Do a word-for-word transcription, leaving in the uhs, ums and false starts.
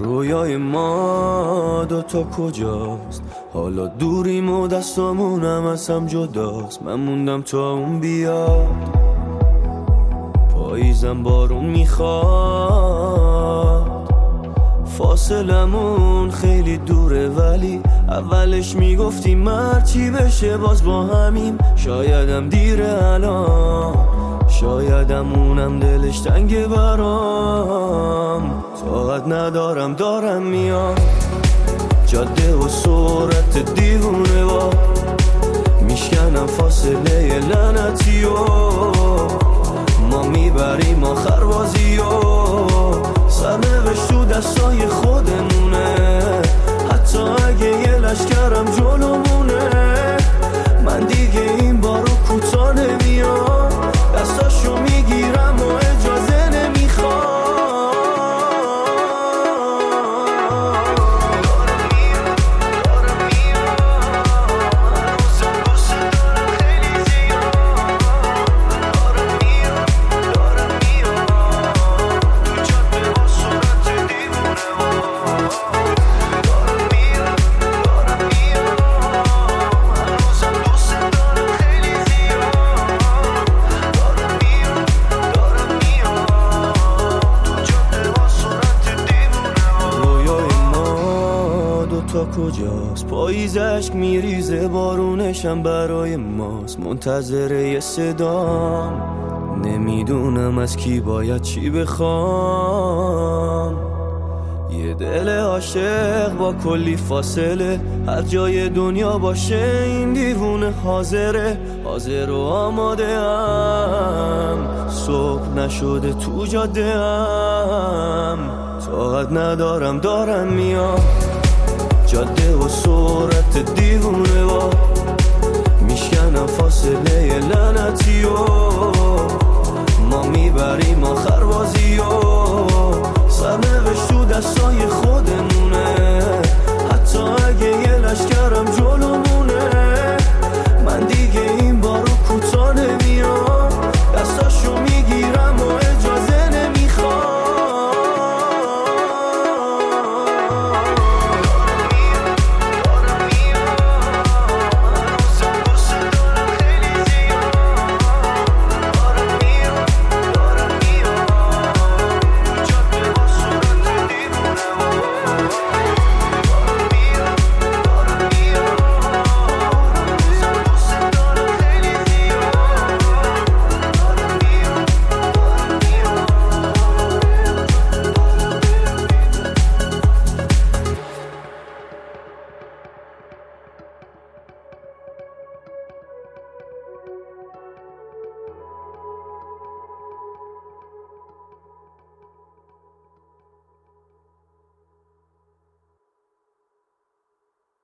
رویای ما دوتا کجاست؟ حالا دوریم و دستامونم از هم جداست. من موندم تا اون بیاد، پاییزم بارون میخواد. فاصلمون خیلی دوره ولی اولش میگفتیم مرد چی بشه باز با همیم. شایدم دیره الان، شایدم اونم دلش تنگه برام. طاقت ندارم دارم میام جاده و سرعت دیوونه با میشکنم فاصله لعنتی و ما میبریم آخر بازی و سرنوشت تو دستای خودمونه. حتی اگه یه لشکرم جلومونه من دیگه این بارو کوتا نمیام. دستاشو میگیرم و اجازه نمیخوام. تا کجاست؟ پاییز عشق میریزه بارونشم برای ماست. منتظره یه صدام، نمیدونم از کی باید چی بخوام. یه دل عاشق با کلی فاصله هر جای دنیا باشه این دیوونه حاضره. حاضر و آماده ام، صبح نشده تو جاده ام. طاقت ندارم دارم میام جاده و سرعت دیوونه